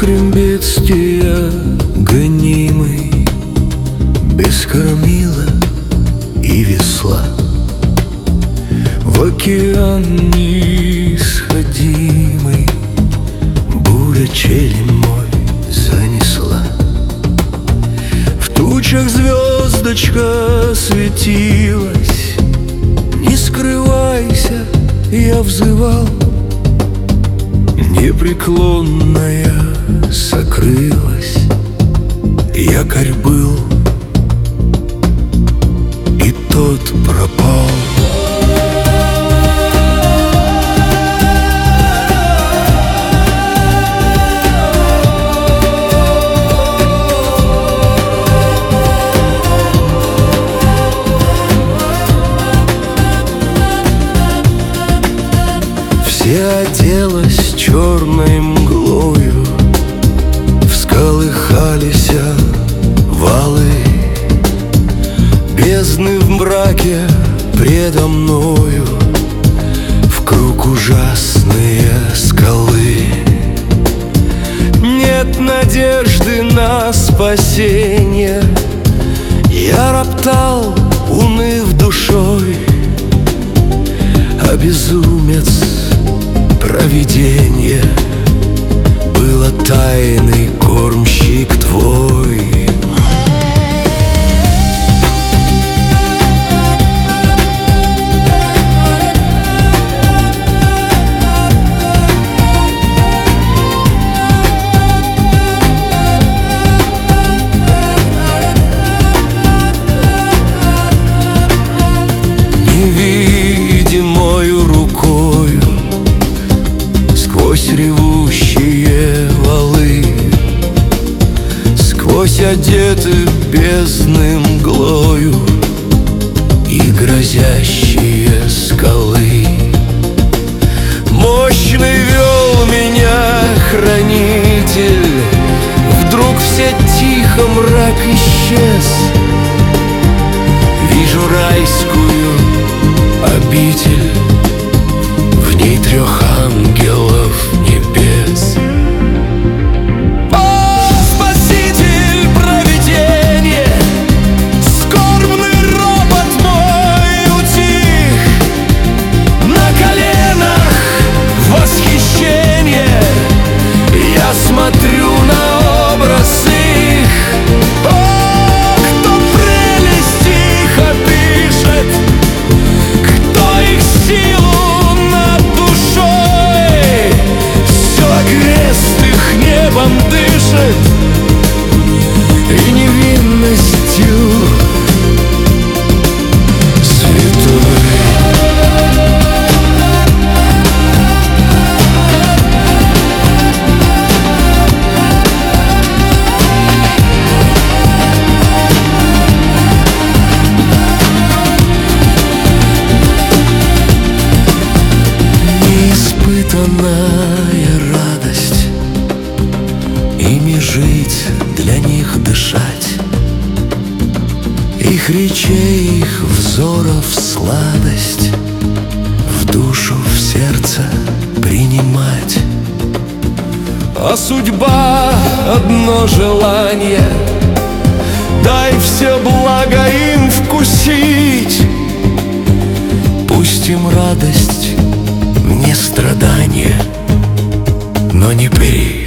вихрем бедствия гонимый, без кормила и весла, в океан неисходимый буря челем мой занесла. В тучах звездочка светилась, не скрывайся, я взывал. Непреклонная сокрылась, якорь был, и тот пропал. Все оделась черной мглою, всколыхались валы, бездны в мраке предо мною, в круг ужасные скалы. Нет надежды на спасение, я роптал, уныв душой, а безумец провиденье было тайный кормщик твой. Невидимою рукою сквозь ревущие валы, сквозь одеты бездны мглою и грозящие скалы, мощный вел меня хранитель. Вдруг все тихо, мрак исчез, вижу райскую обитель, в ней 3 ангелов небес. О, Спаситель, провиденье, скорбный ропот мой утих, на коленах восхищение я смотрю на образ их. О, кто прелесть их опишет, кто их силу над душой, все окрест их небом дышит и невинностью святой. Неиспытанная радость, ими жить, для них дышать, их речей, их взоров сладость в душу, в сердце принимать. А судьба одно желание: дай все благо им вкусить. Пусть им радость, мне страдания, но не при